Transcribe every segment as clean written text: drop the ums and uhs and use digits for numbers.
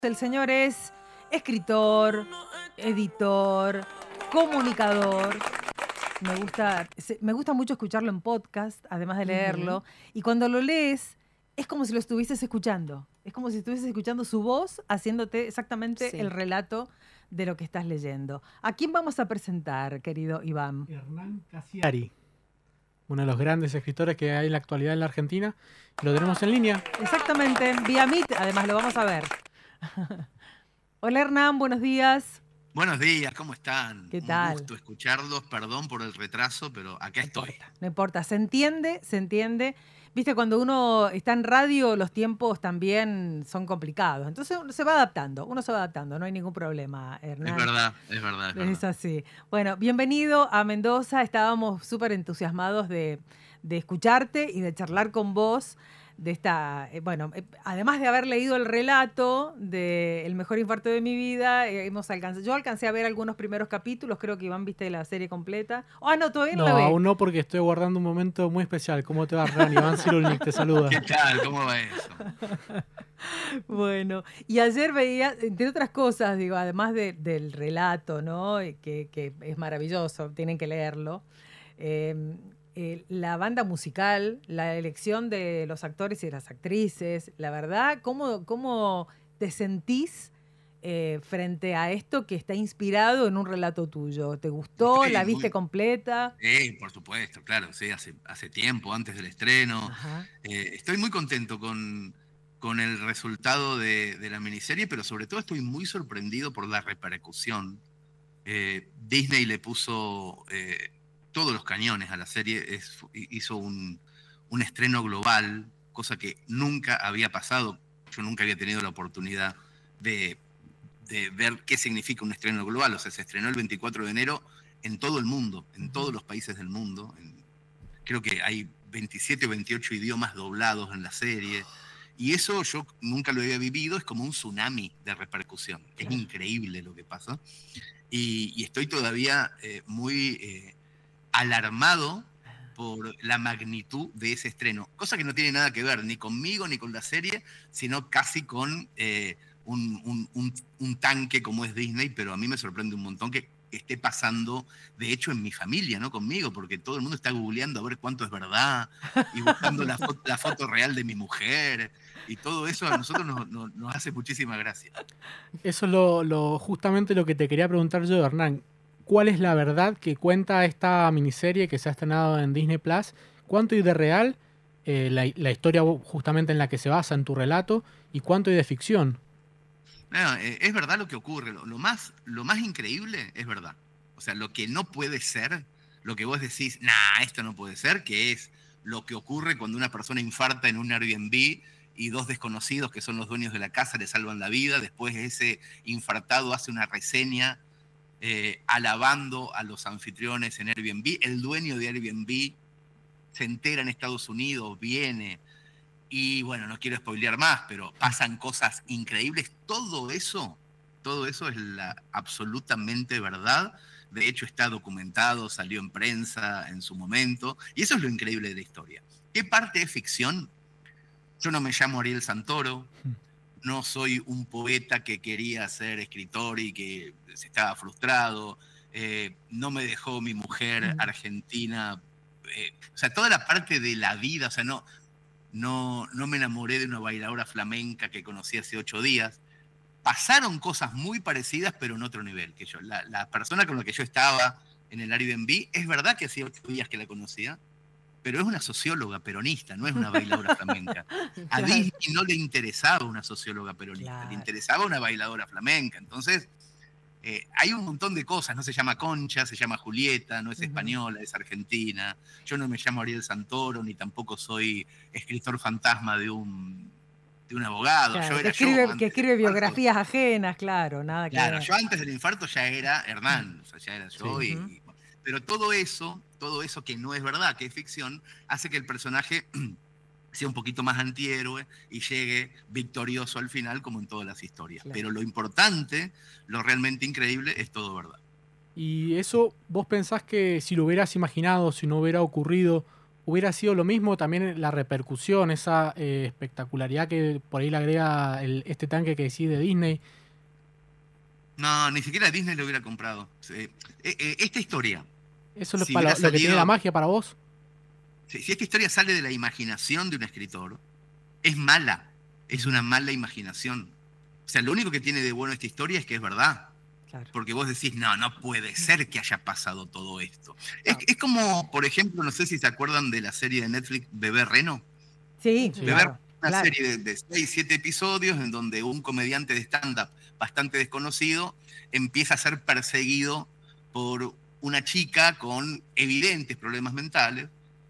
El señor es escritor, editor, comunicador. Me gusta mucho escucharlo en podcast, además de leerlo. Y cuando lo lees, es como si lo estuvieses escuchando. Es como si estuvieses escuchando su voz haciéndote exactamente el relato de lo que estás leyendo. ¿A quién vamos a presentar, querido Iván? Hernán Cassiari, uno de los grandes escritores que hay en la actualidad en la Argentina. Lo tenemos en línea. Exactamente, vía Meet, además lo vamos a ver. Hola Hernán, buenos días. Buenos días, ¿cómo están? ¿Qué Un tal? gusto escucharlos, perdón por el retraso, pero acá estoy. No importa, se entiende, se entiende. Viste, cuando uno está en radio, los tiempos también son complicados. Entonces uno se va adaptando, no hay ningún problema, Hernán. Es verdad, es verdad, es verdad. Es así. Bueno, bienvenido a Mendoza. Estábamos súper entusiasmados de escucharte y de charlar con vos de esta, además de haber leído el relato de El mejor infarto de mi vida, yo alcancé a ver algunos primeros capítulos, creo que Iván viste la serie completa. No, todavía no la ve. No, aún no, porque estoy guardando un momento muy especial. ¿Cómo te va, Hernán? Iván Cirulnik te saluda. ¿Qué tal? ¿Cómo va eso? Bueno, y ayer veía, entre otras cosas, digo, además del relato, ¿no? Que es maravilloso, tienen que leerlo. La banda musical, la elección de los actores y de las actrices, la verdad, ¿cómo te sentís frente a esto que está inspirado en un relato tuyo? ¿Te gustó? ¿La viste completa? Sí, por supuesto, claro, sí, hace tiempo, antes del estreno. Estoy muy contento con el resultado de la miniserie, pero sobre todo estoy muy sorprendido por la repercusión. Disney le puso todos los cañones a la serie, hizo un estreno global, cosa que nunca había pasado. Yo nunca había tenido la oportunidad de ver qué significa un estreno global. O sea, se estrenó el 24 de enero en todo el mundo, en todos los países del mundo. Creo que hay 27 o 28 idiomas doblados en la serie. Y eso yo nunca lo había vivido, es como un tsunami de repercusión. Es increíble lo que pasa. Y estoy todavía muy alarmado por la magnitud de ese estreno, cosa que no tiene nada que ver ni conmigo ni con la serie, sino casi con un tanque como es Disney, pero a mí me sorprende un montón que esté pasando, de hecho, en mi familia, no conmigo, porque todo el mundo está googleando a ver cuánto es verdad y buscando la foto real de mi mujer, y todo eso a nosotros nos hace muchísima gracia. Eso es justamente lo que te quería preguntar yo, Hernán. ¿Cuál es la verdad que cuenta esta miniserie que se ha estrenado en Disney Plus? ¿Cuánto hay de real, la historia justamente en la que se basa en tu relato, y cuánto hay de ficción? No, es verdad lo que ocurre. Lo más increíble es verdad. O sea, lo que no puede ser, lo que vos decís, esto no puede ser, que es lo que ocurre cuando una persona infarta en un Airbnb y dos desconocidos que son los dueños de la casa le salvan la vida. Después ese infartado hace una reseña alabando a los anfitriones en Airbnb. El dueño de Airbnb se entera en Estados Unidos, viene. Y bueno, no quiero spoilear más, pero pasan cosas increíbles. Todo eso es absolutamente verdad. De hecho, está documentado, salió en prensa en su momento. Y eso es lo increíble de la historia. ¿Qué parte es ficción? Yo no me llamo Ariel Santoro. No soy un poeta que quería ser escritor y que se estaba frustrado. No me dejó mi mujer argentina. O sea, toda la parte de la vida, o sea, no me enamoré de una bailadora flamenca que conocí hace 8 días. Pasaron cosas muy parecidas, pero en otro nivel que yo. La persona con la que yo estaba en el Airbnb, es verdad que hacía 8 días que la conocía, pero es una socióloga peronista, no es una bailadora flamenca. A Disney no le interesaba una socióloga peronista, le interesaba una bailadora flamenca. Entonces, hay un montón de cosas. No se llama Concha, se llama Julieta, no es española, es argentina. Yo no me llamo Ariel Santoro, ni tampoco soy escritor fantasma de un abogado. Claro, Yo era que escribe biografías ajenas, claro, nada que ver. Claro, yo antes del infarto ya era Hernán, o sea, ya era yo. Sí. Pero todo eso que no es verdad, que es ficción, hace que el personaje sea un poquito más antihéroe y llegue victorioso al final, como en todas las historias. Claro. Pero lo importante, lo realmente increíble, es todo verdad. ¿Y eso vos pensás que si lo hubieras imaginado, si no hubiera ocurrido, ¿hubiera sido lo mismo también la repercusión, esa espectacularidad que por ahí le agrega este tanque que decís de Disney? No, ni siquiera Disney lo hubiera comprado. Esta historia, ¿Eso es si hubiera lo que tiene la salido, magia para vos? si esta historia sale de la imaginación de un escritor, es mala, es una mala imaginación. O sea, lo único que tiene de bueno esta historia es que es verdad. Claro. Porque vos decís, no, no puede ser que haya pasado todo esto. Es, Claro. es como, por ejemplo, no sé si se acuerdan de la serie de Netflix Bebé Reno. Sí, Sí. Bebé claro, Reno es una claro. serie de 6, 7 episodios en donde un comediante de stand-up bastante desconocido empieza a ser perseguido por una chica con evidentes problemas mentales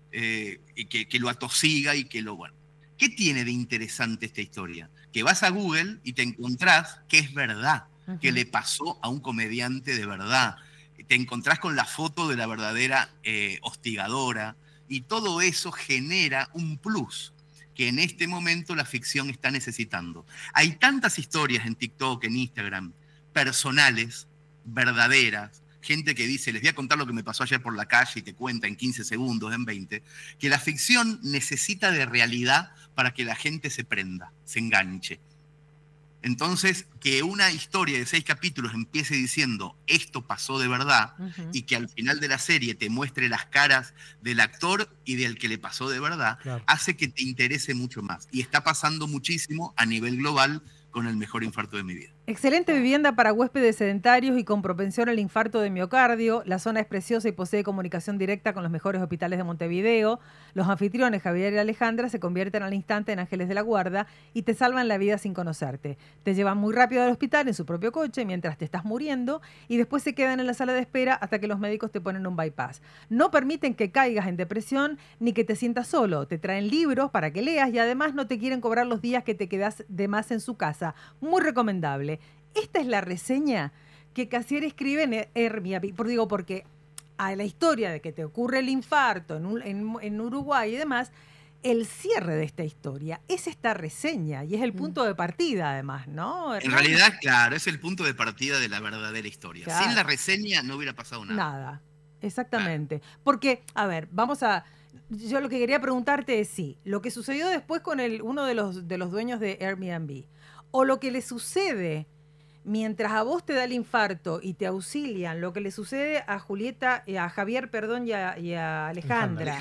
y que lo atosiga y que lo... Bueno, ¿qué tiene de interesante esta historia? Que vas a Google y te encontrás que es verdad, que le pasó a un comediante de verdad. Te encontrás con la foto de la verdadera hostigadora y todo eso genera un plus que en este momento la ficción está necesitando. Hay tantas historias en TikTok, en Instagram, personales, verdaderas, gente que dice, les voy a contar lo que me pasó ayer por la calle y te cuenta en 15 segundos, en 20, que la ficción necesita de realidad para que la gente se prenda, se enganche. Entonces, que una historia de 6 capítulos empiece diciendo esto pasó de verdad y que al final de la serie te muestre las caras del actor y del que le pasó de verdad, Claro. hace que te interese mucho más. Y está pasando muchísimo a nivel global con El mejor infarto de mi vida. Excelente vivienda para huéspedes sedentarios y con propensión al infarto de miocardio. La zona es preciosa y posee comunicación directa con los mejores hospitales de Montevideo. Los anfitriones Javier y Alejandra se convierten al instante en ángeles de la guarda y te salvan la vida sin conocerte. Te llevan muy rápido al hospital en su propio coche mientras te estás muriendo y después se quedan en la sala de espera hasta que los médicos te ponen un bypass. No permiten que caigas en depresión ni que te sientas solo. Te traen libros para que leas y además no te quieren cobrar los días que te quedas de más en su casa. Muy recomendable. Esta es la reseña que Cassier escribe en Airbnb. Porque a la historia de que te ocurre el infarto en Uruguay y demás, el cierre de esta historia es esta reseña y es el punto de partida además, ¿no, En Hernán? realidad, claro, es el punto de partida de la verdadera historia. Claro. Sin la reseña no hubiera pasado nada. Nada, exactamente. Porque, a ver, yo lo que quería preguntarte es si lo que sucedió después con uno de los dueños de Airbnb o lo que le sucede mientras a vos te da el infarto y te auxilian, lo que le sucede a Julieta, a Javier, perdón, y a Alejandra.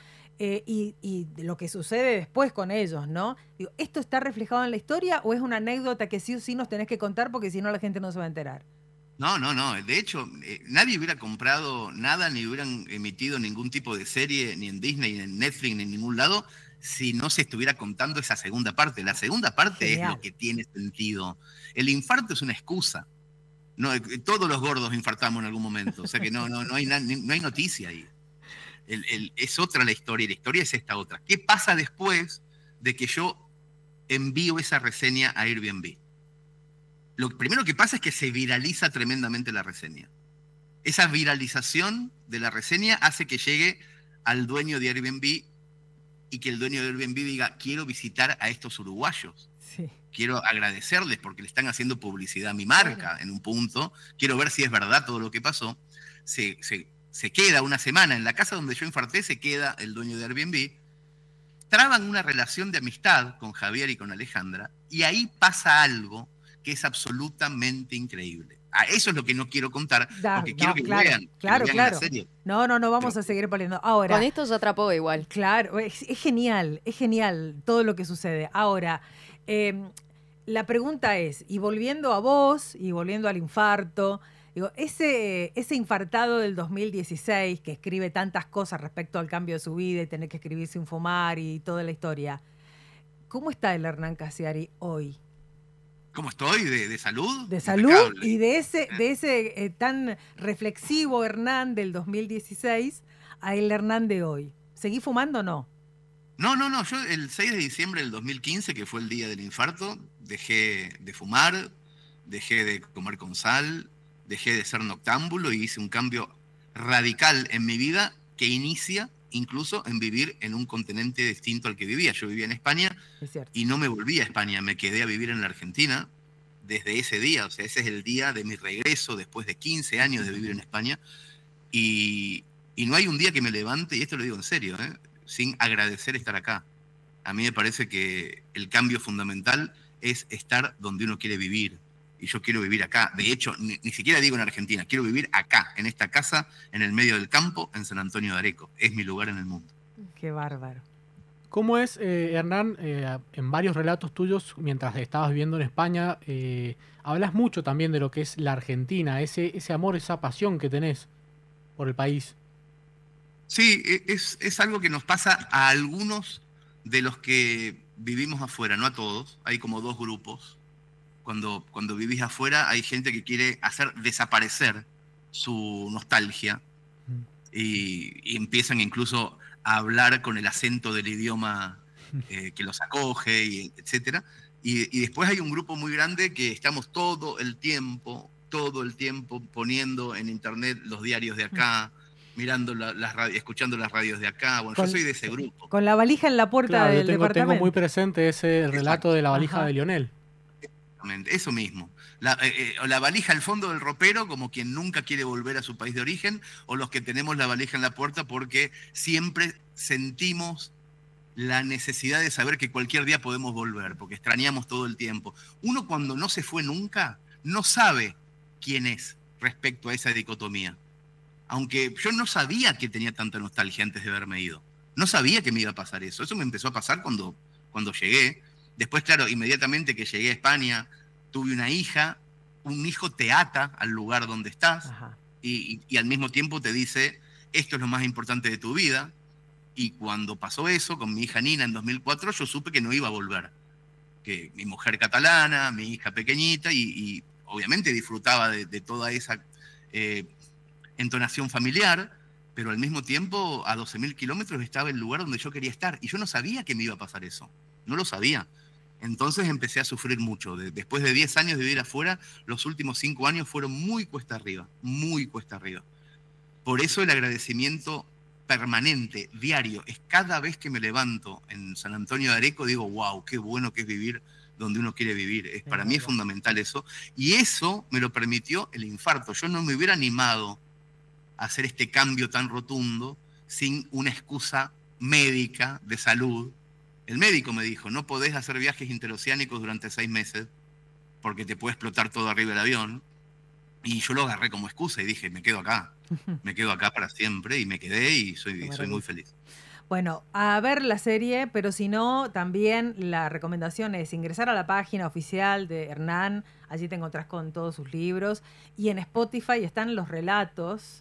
Y lo que sucede después con ellos, ¿no? Digo, ¿esto está reflejado en la historia o es una anécdota que sí o sí nos tenés que contar porque si no la gente no se va a enterar? No, no, no. De hecho, nadie hubiera comprado nada, ni hubieran emitido ningún tipo de serie, ni en Disney, ni en Netflix, ni en ningún lado, si no se estuviera contando esa segunda parte. La segunda parte Genial. es lo que tiene sentido. El infarto es una excusa. No, todos los gordos infartamos en algún momento. O sea que no hay noticia ahí. Es otra la historia, y la historia es esta otra. ¿Qué pasa después de que yo envío esa reseña a Airbnb? Lo primero que pasa es que se viraliza tremendamente la reseña. Esa viralización de la reseña hace que llegue al dueño de Airbnb y que el dueño de Airbnb diga, quiero visitar a estos uruguayos. Sí. Quiero agradecerles porque le están haciendo publicidad a mi marca en un punto. Quiero ver si es verdad todo lo que pasó. Se queda una semana en la casa donde yo infarté, se queda el dueño de Airbnb. Traban una relación de amistad con Javier y con Alejandra y ahí pasa algo que es absolutamente increíble. Eso es lo que no quiero contar, porque quiero que lo vean, la serie. No, vamos a seguir poniendo. Ahora, con esto ya atrapó igual. Claro, es genial todo lo que sucede. Ahora, la pregunta es, y volviendo a vos, y volviendo al infarto, digo, ese infartado del 2016 que escribe tantas cosas respecto al cambio de su vida y tener que escribir sin fumar y toda la historia, ¿cómo está el Hernán Cassiari hoy? ¿Cómo estoy? ¿De salud? De salud impecable. Y de ese tan reflexivo Hernán del 2016 a el Hernán de hoy. ¿Seguí fumando o no? No. Yo el 6 de diciembre del 2015, que fue el día del infarto, dejé de fumar, dejé de comer con sal, dejé de ser noctámbulo y hice un cambio radical en mi vida que inicia incluso en vivir en un continente distinto al que vivía. Yo vivía en España y no me volví a España, me quedé a vivir en la Argentina desde ese día. O sea, ese es el día de mi regreso después de 15 años de vivir en España. Y no hay un día que me levante, y esto lo digo en serio, sin agradecer estar acá. A mí me parece que el cambio fundamental es estar donde uno quiere vivir. Y yo quiero vivir acá. De hecho, ni siquiera digo en Argentina, quiero vivir acá, en esta casa, en el medio del campo, en San Antonio de Areco. Es mi lugar en el mundo. Qué bárbaro. ¿Cómo es, Hernán, en varios relatos tuyos, mientras estabas viviendo en España, hablas mucho también de lo que es la Argentina, ese amor, esa pasión que tenés por el país? Sí, es algo que nos pasa a algunos de los que vivimos afuera, no a todos. Hay como dos grupos. Cuando vivís afuera hay gente que quiere hacer desaparecer su nostalgia y empiezan incluso a hablar con el acento del idioma que los acoge, etc. Y después hay un grupo muy grande que estamos todo el tiempo poniendo en internet los diarios de acá, mirando escuchando las radios de acá. Bueno, yo soy de ese grupo. Con la valija en la puerta Claro, del yo departamento. tengo muy presente ese relato de la valija de Lionel. Eso mismo. La valija al fondo del ropero, como quien nunca quiere volver a su país de origen, o los que tenemos la valija en la puerta porque siempre sentimos la necesidad de saber que cualquier día podemos volver, porque extrañamos todo el tiempo. Uno cuando no se fue nunca, no sabe quién es respecto a esa dicotomía. Aunque yo no sabía que tenía tanta nostalgia antes de haberme ido. No sabía que me iba a pasar eso. Eso me empezó a pasar cuando llegué. Después, claro, inmediatamente que llegué a España, tuve una hija, un hijo te ata al lugar donde estás y al mismo tiempo te dice, esto es lo más importante de tu vida. Y cuando pasó eso con mi hija Nina en 2004, yo supe que no iba a volver. Que mi mujer catalana, mi hija pequeñita, y obviamente disfrutaba de toda esa entonación familiar, pero al mismo tiempo a 12.000 kilómetros estaba el lugar donde yo quería estar. Y yo no sabía que me iba a pasar eso. No lo sabía. Entonces empecé a sufrir mucho. Después de 10 años de vivir afuera, los últimos 5 años fueron muy cuesta arriba, muy cuesta arriba. Por eso el agradecimiento permanente, diario, es cada vez que me levanto en San Antonio de Areco, digo, wow, qué bueno que es vivir donde uno quiere vivir. Para mí es fundamental eso. Y eso me lo permitió el infarto. Yo no me hubiera animado a hacer este cambio tan rotundo sin una excusa médica de salud. El médico me dijo, no podés hacer viajes interoceánicos durante 6 meses porque te puede explotar todo arriba del avión. Y yo lo agarré como excusa y dije, me quedo acá para siempre, y me quedé y soy muy feliz. Bueno, a ver la serie, pero si no, también la recomendación es ingresar a la página oficial de Hernán, allí te encontrás con todos sus libros, y en Spotify están los relatos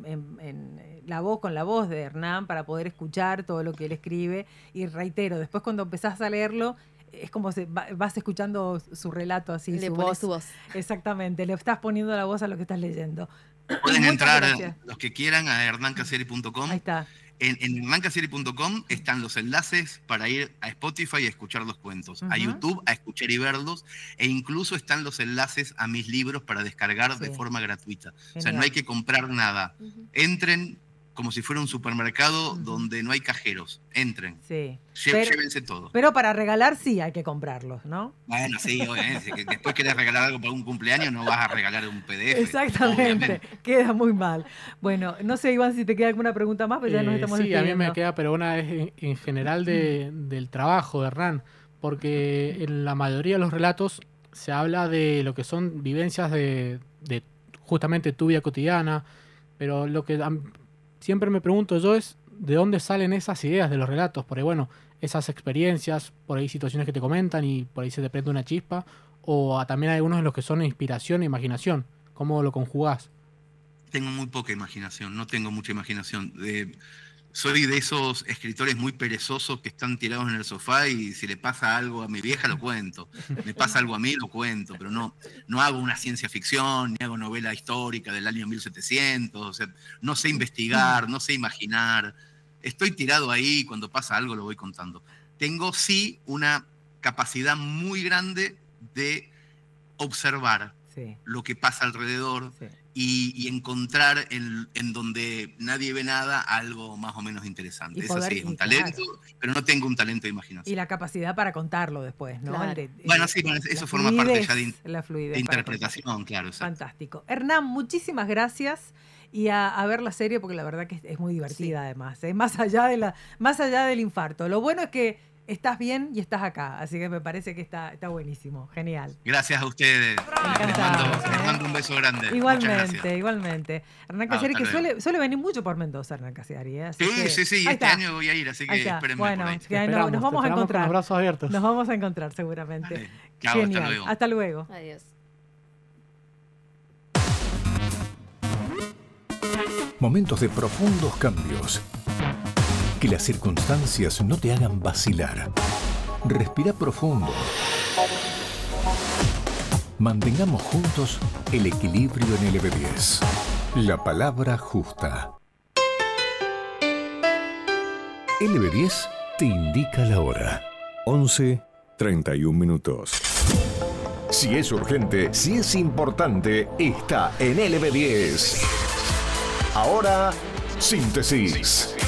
con la voz de Hernán para poder escuchar todo lo que él escribe, y reitero, después cuando empezás a leerlo, es como vas escuchando su relato así, Le su pones voz. tu voz. Exactamente, le estás poniendo la voz a lo que estás leyendo. Pueden entrar los que quieran a hernancasieri.com. Ahí está. En hernancasieri.com están los enlaces para ir a Spotify a escuchar los cuentos, a YouTube a escuchar y verlos, e incluso están los enlaces a mis libros para descargar de forma gratuita. Genial. O sea, no hay que comprar nada. Entren como si fuera un supermercado donde no hay cajeros. Entren. Sí. Llévense todo. Pero para regalar sí hay que comprarlos, ¿no? Bueno, sí, obviamente. Si después querés regalar algo para un cumpleaños, no vas a regalar un PDF. Exactamente. Obviamente. Queda muy mal. Bueno, no sé, Iván, si te queda alguna pregunta más, pero ya nos estamos despidiendo. Sí, a mí me queda, pero una es en general del trabajo de Hernán, porque en la mayoría de los relatos se habla de lo que son vivencias de justamente tu vida cotidiana, pero lo que siempre me pregunto yo es de dónde salen esas ideas de los relatos, porque bueno, esas experiencias, por ahí situaciones que te comentan y por ahí se te prende una chispa, o también hay algunos en los que son inspiración e imaginación. ¿Cómo lo conjugás? Tengo muy poca imaginación, no tengo mucha imaginación. Soy de esos escritores muy perezosos que están tirados en el sofá y si le pasa algo a mi vieja lo cuento, me pasa algo a mí lo cuento, pero no hago una ciencia ficción, ni hago novela histórica del año 1700, o sea, no sé investigar, no sé imaginar, estoy tirado ahí y cuando pasa algo lo voy contando. Tengo sí una capacidad muy grande de observar, Sí. lo que pasa alrededor Sí. y encontrar en donde nadie ve nada algo más o menos interesante. Y Eso poder- sí, es un y talento, claro. pero no tengo un talento de Y imaginación. la capacidad para contarlo después, ¿no? Claro. Bueno, sí, bueno, la eso forma parte ya la de fluidez para contarlo. interpretación, claro, exacto. Fantástico. Hernán, muchísimas gracias y a ver la serie porque la verdad que es muy divertida Sí. además, ¿eh? Más allá del infarto. Lo bueno es que estás bien y estás acá, así que me parece que está buenísimo. Genial. Gracias a ustedes. Encantados, Les mando un beso grande. Muchas gracias. Igualmente. Hernán Chao, Casiari, que hasta luego. suele venir mucho por Mendoza, Hernán Casiari. Así que- Sí, ahí este está. año voy a ir, así Ahí que está. espérenme Bueno, por ahí. que Te esperamos, nos vamos te a esperamos con encontrar. los brazos abiertos. Nos vamos a encontrar seguramente. Dale. Chao, hasta Genial. luego. Hasta luego. Adiós. Momentos de profundos cambios. Que las circunstancias no te hagan vacilar. Respira profundo. Mantengamos juntos el equilibrio en el LB10. La palabra justa. LB10 te indica la hora. 11:31 minutos. Si es urgente, si es importante, está en LB10. Ahora, síntesis.